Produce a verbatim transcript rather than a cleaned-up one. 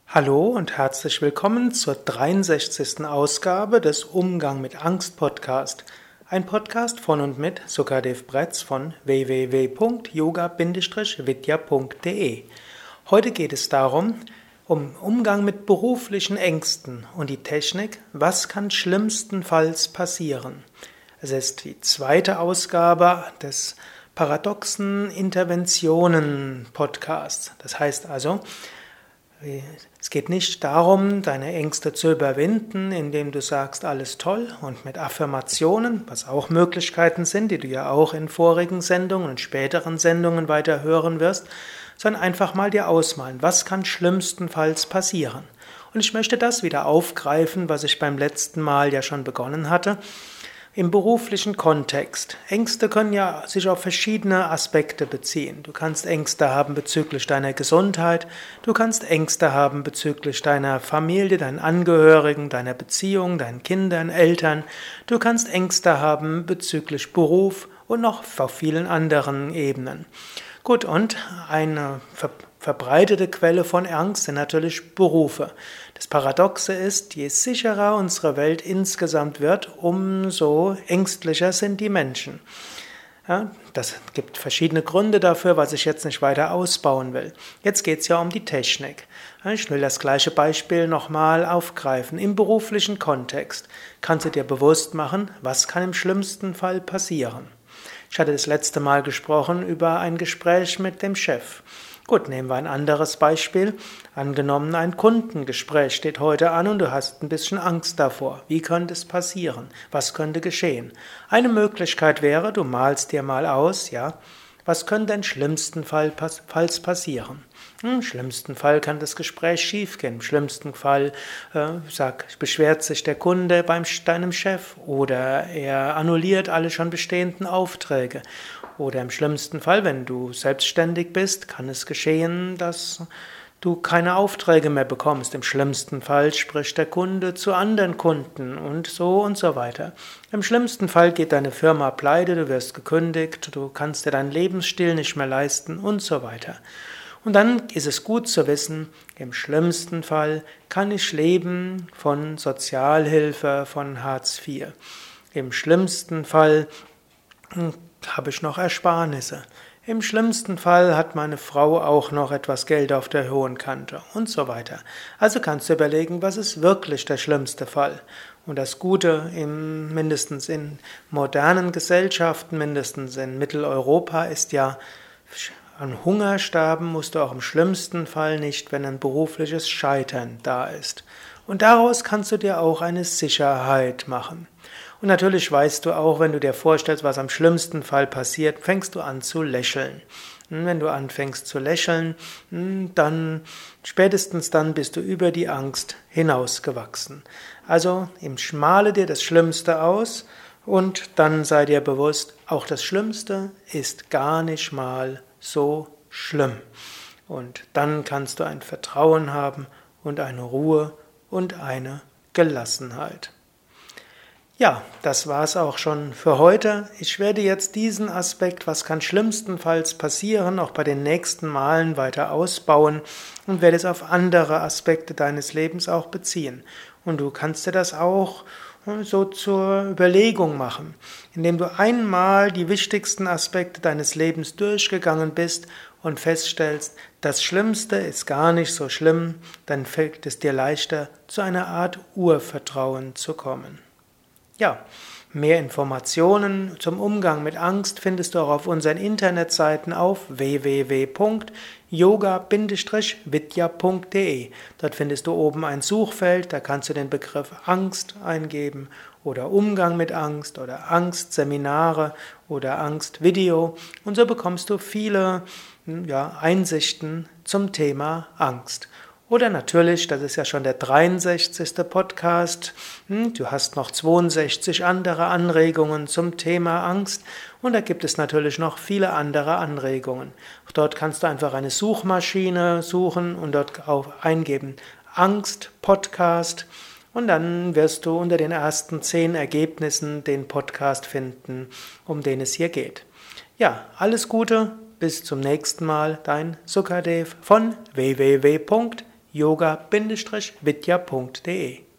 Hallo und herzlich willkommen zur dreiundsechzigsten Ausgabe des Umgang mit Angst Podcast. Ein Podcast von und mit Sukadev Bretz von w w w punkt yoga vidya punkt de. Heute geht es darum, um Umgang mit beruflichen Ängsten und die Technik, was kann schlimmstenfalls passieren. Es ist die zweite Ausgabe des Paradoxen Interventionen Podcasts. Das heißt also, es geht nicht darum, deine Ängste zu überwinden, indem du sagst, alles toll und mit Affirmationen, was auch Möglichkeiten sind, die du ja auch in vorigen Sendungen und späteren Sendungen weiter hören wirst, sondern einfach mal dir ausmalen, was kann schlimmstenfalls passieren. Und ich möchte das wieder aufgreifen, was ich beim letzten Mal ja schon begonnen hatte. Im beruflichen Kontext. Ängste können ja sich auf verschiedene Aspekte beziehen. Du kannst Ängste haben bezüglich deiner Gesundheit, du kannst Ängste haben bezüglich deiner Familie, deinen Angehörigen, deiner Beziehung, deinen Kindern, Eltern. Du kannst Ängste haben bezüglich Beruf und noch auf vielen anderen Ebenen. Gut, und eine ver- verbreitete Quelle von Angst sind natürlich Berufe. Das Paradoxe ist, je sicherer unsere Welt insgesamt wird, umso ängstlicher sind die Menschen. Ja, das gibt verschiedene Gründe dafür, was ich jetzt nicht weiter ausbauen will. Jetzt geht es ja um die Technik. Ich will das gleiche Beispiel nochmal aufgreifen. Im beruflichen Kontext kannst du dir bewusst machen, was kann im schlimmsten Fall passieren. Ich hatte das letzte Mal gesprochen über ein Gespräch mit dem Chef. Gut, nehmen wir ein anderes Beispiel. Angenommen, ein Kundengespräch steht heute an und du hast ein bisschen Angst davor. Wie könnte es passieren? Was könnte geschehen? Eine Möglichkeit wäre, du malst dir mal aus, ja, was könnte im schlimmsten Fall Falls passieren? Im schlimmsten Fall kann das Gespräch schiefgehen. Im schlimmsten Fall äh, sag, beschwert sich der Kunde beim deinem Chef oder er annulliert alle schon bestehenden Aufträge. Oder im schlimmsten Fall, wenn du selbstständig bist, kann es geschehen, dass du keine Aufträge mehr bekommst. Im schlimmsten Fall spricht der Kunde zu anderen Kunden und so und so weiter. Im schlimmsten Fall geht deine Firma pleite, du wirst gekündigt, du kannst dir deinen Lebensstil nicht mehr leisten und so weiter. Und dann ist es gut zu wissen, im schlimmsten Fall kann ich leben von Sozialhilfe, von Hartz vier. Im schlimmsten Fall habe ich noch Ersparnisse. Im schlimmsten Fall hat meine Frau auch noch etwas Geld auf der hohen Kante und so weiter. Also kannst du überlegen, was ist wirklich der schlimmste Fall? Und das Gute, im, mindestens in modernen Gesellschaften, mindestens in Mitteleuropa, ist ja, an Hunger sterben musst du auch im schlimmsten Fall nicht, wenn ein berufliches Scheitern da ist. Und daraus kannst du dir auch eine Sicherheit machen. Und natürlich weißt du auch, wenn du dir vorstellst, was am schlimmsten Fall passiert, fängst du an zu lächeln. Und wenn du anfängst zu lächeln, dann spätestens dann bist du über die Angst hinausgewachsen. Also male dir das Schlimmste aus und dann sei dir bewusst, auch das Schlimmste ist gar nicht mal so schlimm. Und dann kannst du ein Vertrauen haben und eine Ruhe und eine Gelassenheit. Ja, das war's auch schon für heute. Ich werde jetzt diesen Aspekt, was kann schlimmstenfalls passieren, auch bei den nächsten Malen weiter ausbauen und werde es auf andere Aspekte deines Lebens auch beziehen. Und du kannst dir das auch so zur Überlegung machen, indem du einmal die wichtigsten Aspekte deines Lebens durchgegangen bist und feststellst, das Schlimmste ist gar nicht so schlimm, dann fällt es dir leichter, zu einer Art Urvertrauen zu kommen. Ja, mehr Informationen zum Umgang mit Angst findest du auch auf unseren Internetseiten auf w w w punkt yoga vidya punkt de. Dort findest du oben ein Suchfeld, da kannst du den Begriff Angst eingeben oder Umgang mit Angst oder Angstseminare oder Angstvideo und so bekommst du viele ja, Einsichten zum Thema Angst. Oder natürlich, das ist ja schon der dreiundsechzigste Podcast, du hast noch zweiundsechzig andere Anregungen zum Thema Angst und da gibt es natürlich noch viele andere Anregungen. Dort kannst du einfach eine Suchmaschine suchen und dort eingeben Angst Podcast und dann wirst du unter den ersten zehn Ergebnissen den Podcast finden, um den es hier geht. Ja, alles Gute, bis zum nächsten Mal, dein Sukadev von w w w punkt yoga Bindestrich vidya Punkt de.